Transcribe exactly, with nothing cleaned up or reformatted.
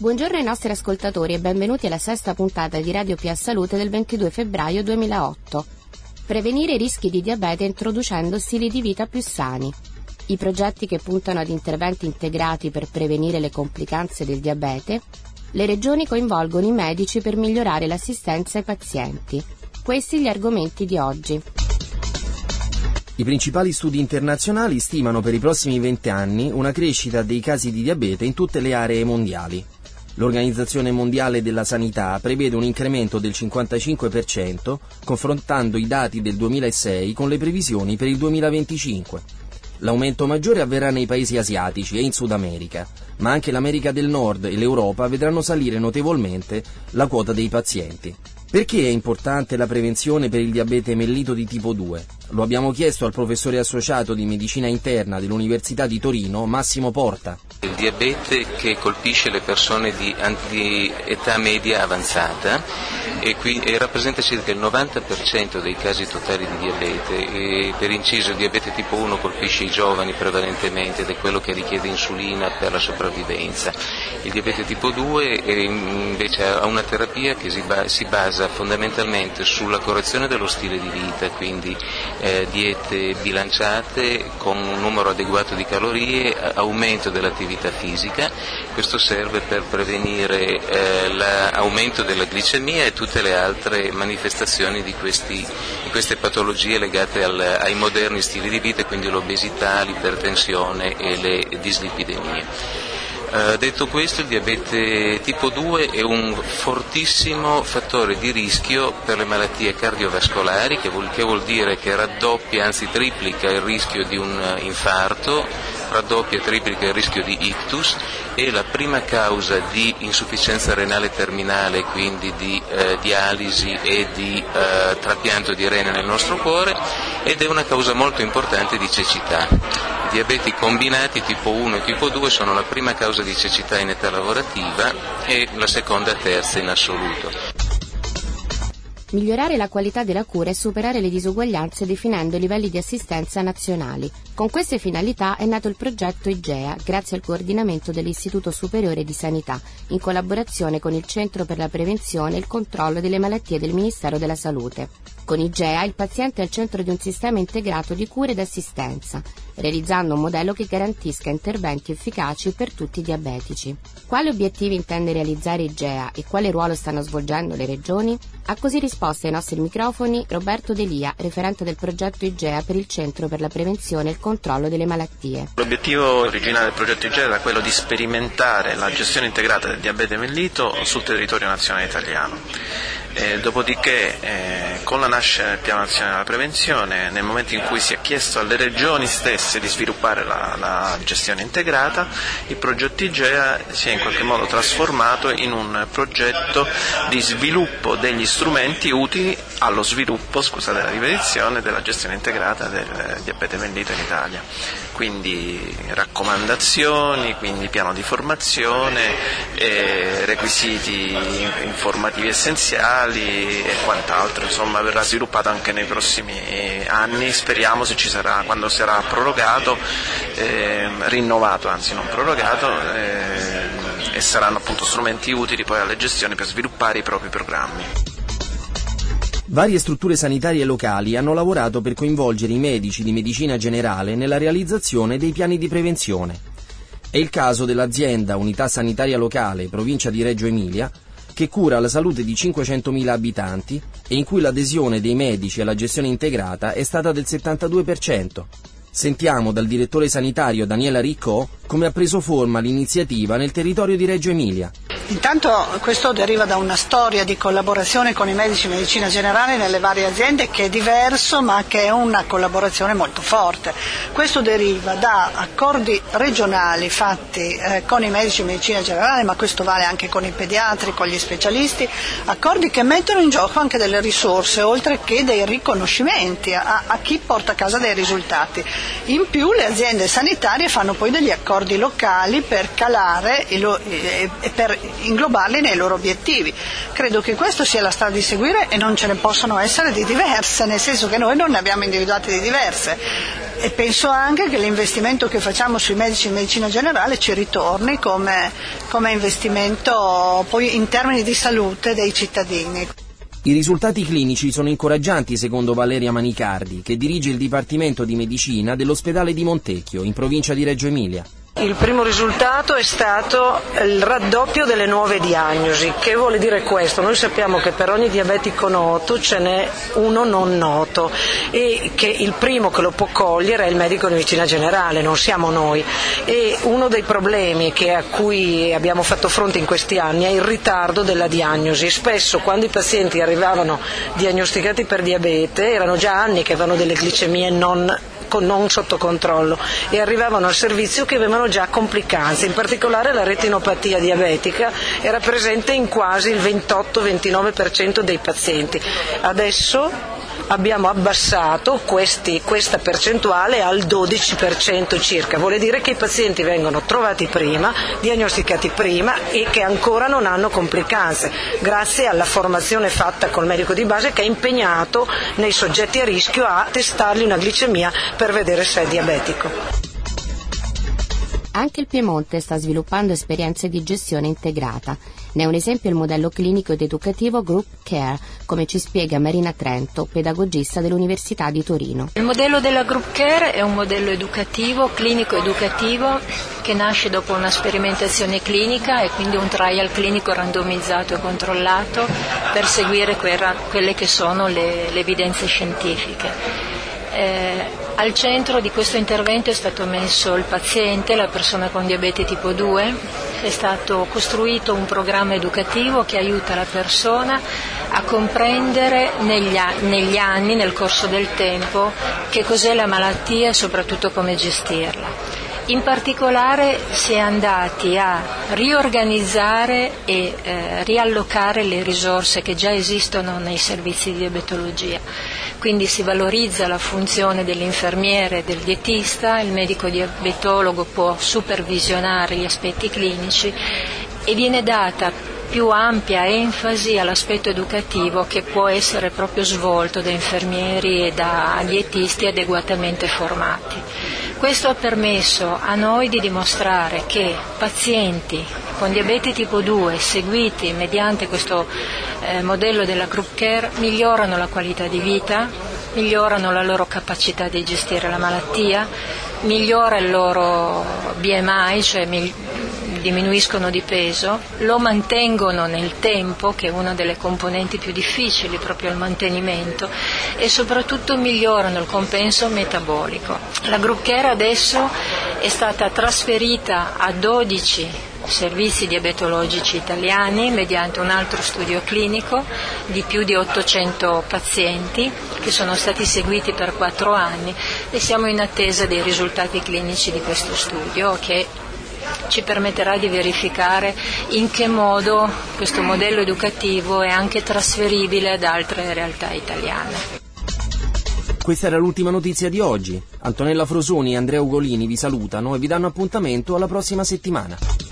Buongiorno ai nostri ascoltatori e benvenuti alla sesta puntata di Radio P A Salute del ventidue febbraio duemilaotto. Prevenire i rischi di diabete introducendo stili di vita più sani. I progetti che puntano ad interventi integrati per prevenire le complicanze del diabete. Le regioni coinvolgono i medici per migliorare l'assistenza ai pazienti. Questi gli argomenti di oggi. I principali studi internazionali stimano per i prossimi venti anni una crescita dei casi di diabete in tutte le aree mondiali. L'Organizzazione Mondiale della Sanità prevede un incremento del cinquantacinque per cento, confrontando i dati del duemilasei con le previsioni per il duemilaventicinque. L'aumento maggiore avverrà nei paesi asiatici e in Sud America, ma anche l'America del Nord e l'Europa vedranno salire notevolmente la quota dei pazienti. Perché è importante la prevenzione per il diabete mellito di tipo due? Lo abbiamo chiesto al professore associato di medicina interna dell'Università di Torino, Massimo Porta. Il diabete che colpisce le persone di, di età media avanzata e, qui, e rappresenta circa il novanta per cento dei casi totali di diabete. E per inciso il diabete tipo uno colpisce i giovani prevalentemente ed è quello che richiede insulina per la sopravvivenza. Il diabete tipo due è, invece ha una terapia che si, ba- si basa fondamentalmente sulla correzione dello stile di vita, quindi eh, diete bilanciate con un numero adeguato di calorie, aumento dell'attività fisica. Questo serve per prevenire eh, l'aumento della glicemia e tutte le altre manifestazioni di, questi, di queste patologie legate al, ai moderni stili di vita, quindi l'obesità, l'ipertensione e le dislipidemie. Uh, detto questo, il diabete tipo due è un fortissimo fattore di rischio per le malattie cardiovascolari, che vuol, che vuol dire che raddoppia, anzi triplica il rischio di un infarto, raddoppia e triplica il rischio di ictus, è la prima causa di insufficienza renale terminale, quindi di eh, dialisi e di eh, trapianto di rene nel nostro cuore, ed è una causa molto importante di cecità. I diabeti combinati tipo uno e tipo due sono la prima causa di cecità in età lavorativa e la seconda e terza in assoluto. Migliorare la qualità della cura e superare le disuguaglianze definendo i livelli di assistenza nazionali. Con queste finalità è nato il progetto I G E A, grazie al coordinamento dell'Istituto Superiore di Sanità, in collaborazione con il Centro per la Prevenzione e il Controllo delle Malattie del Ministero della Salute. Con I G E A il paziente è al centro di un sistema integrato di cure ed assistenza, realizzando un modello che garantisca interventi efficaci per tutti i diabetici. Quali obiettivi intende realizzare I G E A e quale ruolo stanno svolgendo le regioni? Ha così risposto ai nostri microfoni Roberto Delia, referente del progetto I G E A per il Centro per la Prevenzione e il Controllo delle Malattie. L'obiettivo originale del progetto I G E A era quello di sperimentare la gestione integrata del diabete mellito sul territorio nazionale italiano. Eh, dopodiché, eh, con la nascita del Piano Nazionale della Prevenzione, nel momento in cui si è chiesto alle regioni stesse di sviluppare la, la gestione integrata, il progetto I G E A si è in qualche modo trasformato in un progetto di sviluppo degli strumenti utili allo sviluppo, scusate la ripetizione, della gestione integrata del diabete mellito in Italia. Quindi raccomandazioni, quindi piano di formazione, eh, requisiti informativi essenziali e quant'altro, insomma verrà sviluppato anche nei prossimi anni, speriamo, se ci sarà, quando sarà prorogato, eh, rinnovato, anzi non prorogato, eh, e saranno appunto strumenti utili poi alle gestioni per sviluppare i propri programmi. Varie strutture sanitarie locali hanno lavorato per coinvolgere i medici di medicina generale nella realizzazione dei piani di prevenzione. È il caso dell'azienda Unità Sanitaria Locale, provincia di Reggio Emilia, che cura la salute di cinquecentomila abitanti e in cui l'adesione dei medici alla gestione integrata è stata del settantadue per cento. Sentiamo dal direttore sanitario Daniela Riccò come ha preso forma l'iniziativa nel territorio di Reggio Emilia. Intanto questo deriva da una storia di collaborazione con i medici di medicina generale nelle varie aziende che è diverso, ma che è una collaborazione molto forte. Questo deriva da accordi regionali fatti eh, con i medici di medicina generale, ma questo vale anche con i pediatri, con gli specialisti, accordi che mettono in gioco anche delle risorse, oltre che dei riconoscimenti a, a chi porta a casa dei risultati. In più le aziende sanitarie fanno poi degli accordi locali per calare e, lo, e, e per inglobarli nei loro obiettivi. Credo che questo sia la strada di seguire e non ce ne possono essere di diverse, nel senso che noi non ne abbiamo individuate di diverse. E penso anche che l'investimento che facciamo sui medici in medicina generale ci ritorni come, come investimento poi in termini di salute dei cittadini. I risultati clinici sono incoraggianti secondo Valeria Manicardi, che dirige il Dipartimento di Medicina dell'ospedale di Montecchio, in provincia di Reggio Emilia. Il primo risultato è stato il raddoppio delle nuove diagnosi. Che vuole dire questo? Noi sappiamo che per ogni diabetico noto ce n'è uno non noto e che il primo che lo può cogliere è il medico di medicina generale, non siamo noi. E uno dei problemi che a cui abbiamo fatto fronte in questi anni è il ritardo della diagnosi. Spesso quando i pazienti arrivavano diagnosticati per diabete erano già anni che avevano delle glicemie non non sotto controllo e arrivavano al servizio che avevano già complicanze, in particolare la retinopatia diabetica era presente in quasi il ventotto ventinove per cento dei pazienti. Adesso abbiamo abbassato questi, questa percentuale al dodici per cento circa, vuol dire che i pazienti vengono trovati prima, diagnosticati prima e che ancora non hanno complicanze, grazie alla formazione fatta col medico di base che è impegnato nei soggetti a rischio a testargli una glicemia per vedere se è diabetico. Anche il Piemonte sta sviluppando esperienze di gestione integrata. Ne è un esempio il modello clinico ed educativo Group Care, come ci spiega Marina Trento, pedagogista dell'Università di Torino. Il modello della Group Care è un modello educativo, clinico-educativo, che nasce dopo una sperimentazione clinica e quindi un trial clinico randomizzato e controllato per seguire quella, quelle che sono le, le evidenze scientifiche. Eh, al centro di questo intervento è stato messo il paziente, la persona con diabete tipo due, è stato costruito un programma educativo che aiuta la persona a comprendere negli, negli anni, nel corso del tempo, che cos'è la malattia e soprattutto come gestirla. In particolare si è andati a riorganizzare e eh, riallocare le risorse che già esistono nei servizi di diabetologia. Quindi si valorizza la funzione dell'infermiere e del dietista, il medico diabetologo può supervisionare gli aspetti clinici e viene data più ampia enfasi all'aspetto educativo che può essere proprio svolto da infermieri e da dietisti adeguatamente formati. Questo ha permesso a noi di dimostrare che pazienti con diabete tipo due seguiti mediante questo eh, modello della Group Care migliorano la qualità di vita, migliorano la loro capacità di gestire la malattia, migliora il loro B M I, cioè migli- diminuiscono di peso, lo mantengono nel tempo, che è una delle componenti più difficili, proprio il mantenimento, e soprattutto migliorano il compenso metabolico. La Group Care adesso è stata trasferita a dodici servizi diabetologici italiani mediante un altro studio clinico di più di ottocento pazienti che sono stati seguiti per quattro anni e siamo in attesa dei risultati clinici di questo studio che ci permetterà di verificare in che modo questo modello educativo è anche trasferibile ad altre realtà italiane. Questa era l'ultima notizia di oggi. Antonella Frosoni e Andrea Ugolini vi salutano e vi danno appuntamento alla prossima settimana.